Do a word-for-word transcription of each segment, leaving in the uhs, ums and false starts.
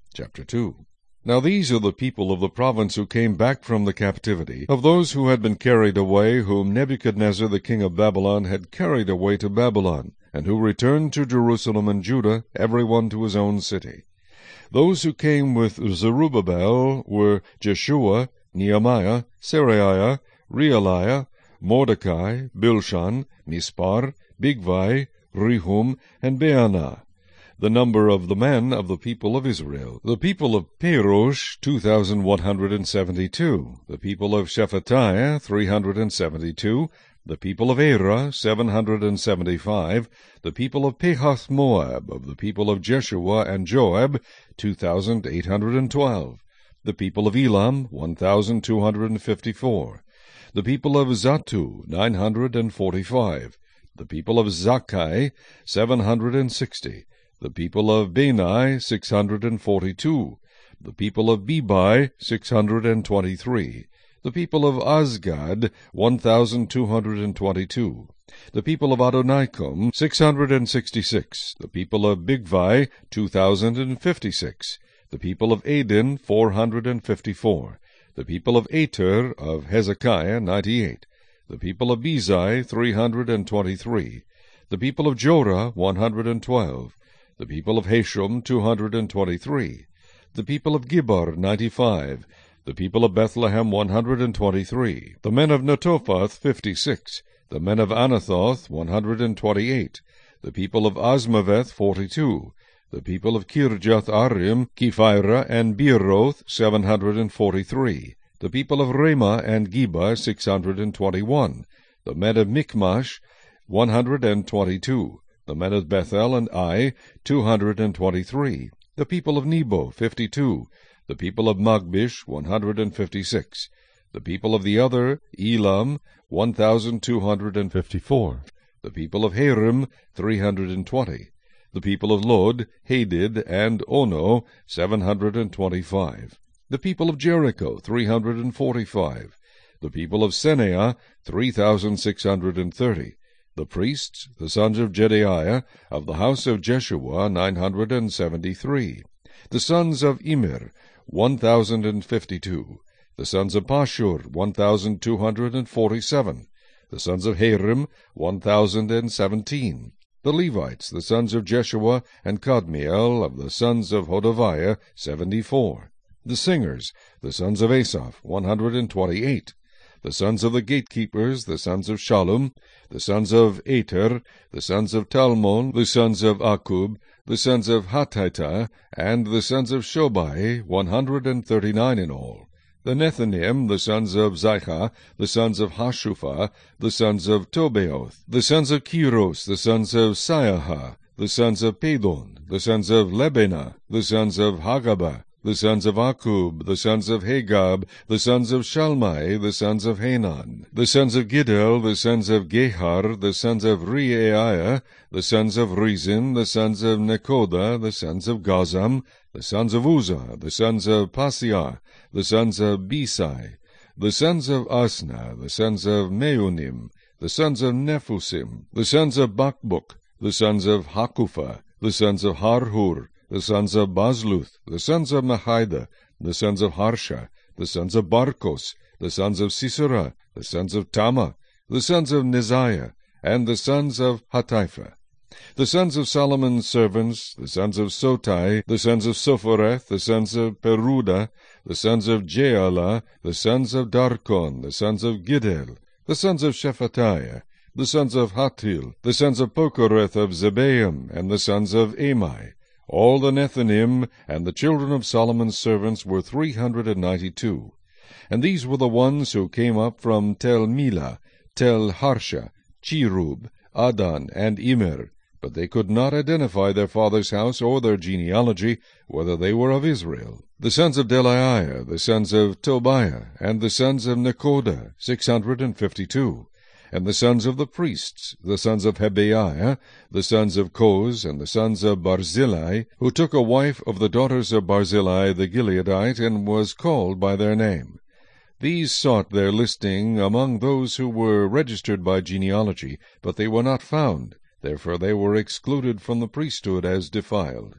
Chapter two. Now these are the people of the province who came back from the captivity, of those who had been carried away, whom Nebuchadnezzar the king of Babylon had carried away to Babylon, and who returned to Jerusalem and Judah, every one to his own city. Those who came with Zerubbabel were Jeshua, Nehemiah, Seraiah, Realiah, Mordecai, Bilshan, Mispar, Bigvai, Rehum, and Baanah. The number of the men of the people of Israel. The people of Parosh, two thousand one hundred and seventy-two. The people of Shephatiah, three hundred and seventy-two. The people of Era, seven hundred and seventy-five. The people of Pahath Moab, of the people of Jeshua and Joab, two thousand eight hundred and twelve. The people of Elam, one thousand two hundred and fifty-four. The people of Zatu, nine hundred and forty-five. The people of Zakkai, seven hundred and sixty. The people of Bani, six hundred and forty-two. The people of Bebai, six hundred and twenty-three. The people of Azgad, one thousand two hundred and twenty-two. The people of Adonicum, six hundred and sixty-six. The people of Bigvai, two thousand and fifty-six. The people of Adin, four hundred and fifty-four. The people of Ater of Hezekiah, ninety-eight. The people of Bezai, three hundred and twenty-three. The people of Jorah, one hundred and twelve. The people of Hashum, two hundred and twenty-three. The people of Gibbar, ninety-five. The people of Bethlehem, one hundred and twenty-three. The men of Netophath, fifty-six. The men of Anathoth, one hundred and twenty-eight. The people of Asmaveth, forty-two. The people of Kirjath-Arim, Kephirah, and Beeroth, seven hundred and forty-three. The people of Ramah and Geba, six hundred and twenty-one. The men of Michmash, one hundred and twenty-two. The men of Bethel and Ai, two hundred and twenty-three. The people of Nebo, fifty-two. The people of Magbish, one hundred and fifty-six. The people of the other, Elam, one thousand two hundred and fifty-four. The people of Harim, three hundred and twenty. The people of Lod, Hadid, and Ono, seven hundred and twenty-five. The people of Jericho, three hundred and forty-five. The people of Senea, three thousand six hundred and thirty. The priests, the sons of Jedaiah, of the house of Jeshua, nine hundred and seventy-three. The sons of Immer, one thousand and fifty-two. The sons of Pashur, one thousand two hundred and forty-seven. The sons of Harim, one thousand and seventeen. The Levites, the sons of Jeshua and Kadmiel, of the sons of Hodaviah, seventy-four. The singers, the sons of Asaph, one hundred and twenty-eight. The sons of the gatekeepers, the sons of Shallum, the sons of Ater, the sons of Talmon, the sons of Akub, the sons of Hatita, and the sons of Shobai, one hundred and thirty-nine in all. The Nethinim, the sons of Zichah, the sons of Hashupha, the sons of Tobeoth, the sons of Kiros, the sons of Siaha, the sons of Pedon, the sons of Lebena, the sons of Hagabah, the sons of Akub, the sons of Hagab, the sons of Shalmai, the sons of Hanan, the sons of Giddel, the sons of Gehar, the sons of Reaiah, the sons of Rezin, the sons of Nekoda, the sons of Gazam, the sons of Uzzah, the sons of Pasiah, the sons of Besai, the sons of Asna, the sons of Meunim, the sons of Nephusim, the sons of Bakbuk, the sons of Hakupha, the sons of Harhur, the sons of Bazluth, the sons of Mahida, the sons of Harsha, the sons of Barkos, the sons of Sisera, the sons of Tama, the sons of Neziah, and the sons of Hatipha. The sons of Solomon's servants, the sons of Sotai, the sons of Sophereth, the sons of Peruda, the sons of Jaala, the sons of Darkon, the sons of Giddel, the sons of Shephatiah, the sons of Hatil, the sons of Pokereth of Zebaim, and the sons of Amai. All the Nethinim and the children of Solomon's servants were three hundred and ninety-two. And these were the ones who came up from Tel Milah, Tel Harsha, Cherub, Adan, and Immer, but they could not identify their father's house or their genealogy, whether they were of Israel. The sons of Delaiah, the sons of Tobiah, and the sons of Nekoda, six hundred and fifty-two. And the sons of the priests, the sons of Hebaiah, the sons of Koz, and the sons of Barzillai, who took a wife of the daughters of Barzillai the Gileadite, and was called by their name. These sought their listing among those who were registered by genealogy, but they were not found. Therefore they were excluded from the priesthood as defiled.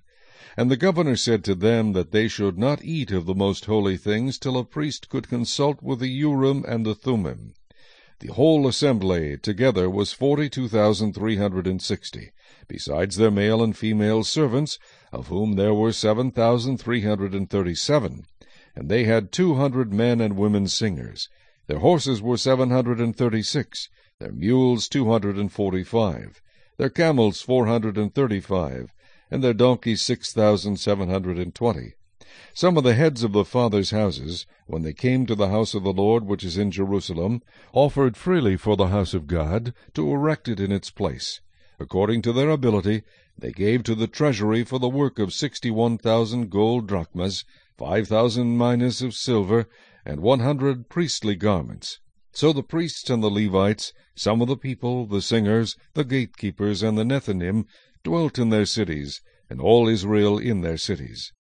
And the governor said to them that they should not eat of the most holy things till a priest could consult with the Urim and the Thummim. The whole assembly together was forty-two thousand three hundred and sixty, besides their male and female servants, of whom there were seven thousand three hundred and thirty-seven. And they had two hundred men and women singers. Their horses were seven hundred and thirty-six, their mules two hundred and forty-five, their camels four hundred and thirty-five, and their donkeys six thousand seven hundred and twenty. Some of the heads of the fathers' houses, when they came to the house of the Lord which is in Jerusalem, offered freely for the house of God, to erect it in its place. According to their ability, they gave to the treasury for the work of sixty-one thousand gold drachmas, five thousand minas of silver, and one hundred priestly garments. So the priests and the Levites, some of the people, the singers, the gatekeepers, and the Nethinim, dwelt in their cities, and all Israel in their cities.